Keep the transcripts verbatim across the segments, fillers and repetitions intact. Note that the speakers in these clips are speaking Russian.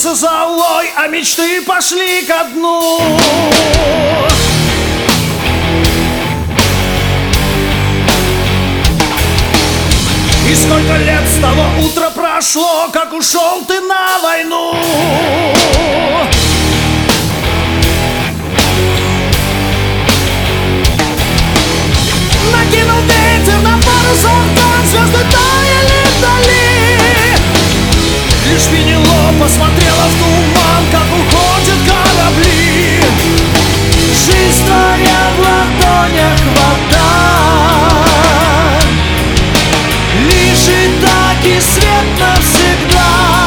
Кончился золой, а мечты пошли ко дну. И сколько лет с того утра прошло, как ушел ты на войну. Накинул ветер на парус окон, звезды таяли вдали. Лишь Пенелопа смотрела в туман, как уходят корабли. Жизнь твоя в ладонях вода, лежит так и свет навсегда.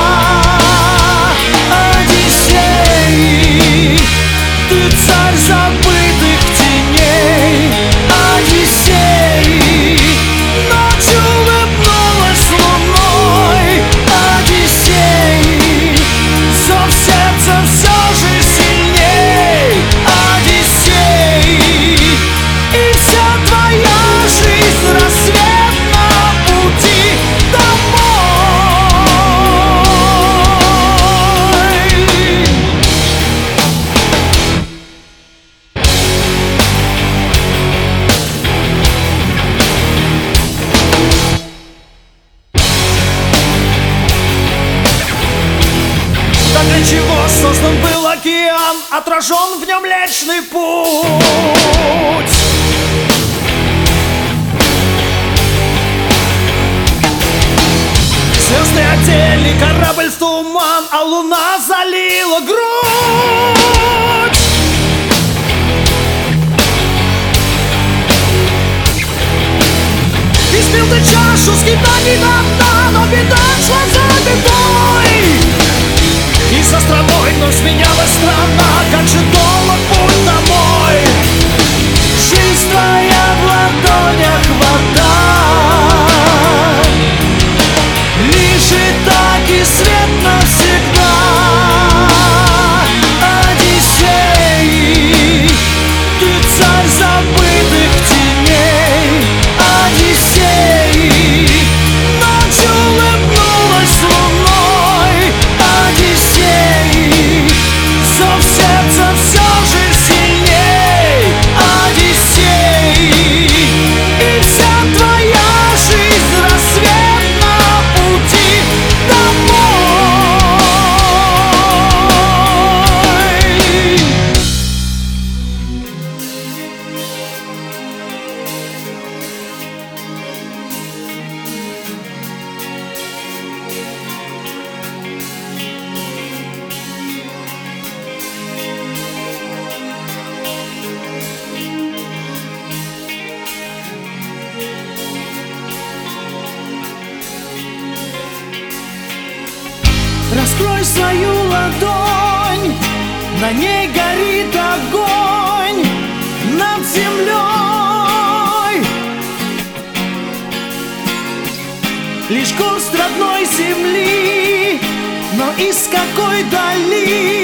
Одиссей, ты царь забытых теней. Одиссей, ночь улыбнулась луной. Одиссей, зов сердца все же сильней. Одиссей, и вся твоя жизнь рассвет на пути домой. Так для чего создан был океан, отражен в нем Млечный Путь? Звезды одели корабль в туман, а луна залила грудь. Испил ты чашу скитаний до дна, но беда шла за бедой. И со страной вновь сменялась страна, как же долг путь домой. Жизнь твоя в ладонях вода, лежит так и свет навсегда. Одиссей, ты царь забытых теней. Одиссей, ночь улыбнулась луной. Одиссей, зов сердца все же сильней. Одиссей, и вся твоя жизнь рассвет на пути домой. Раскрой свою ладонь, на ней горит огонь над землей. Лишь горсть родной земли, но из какой дали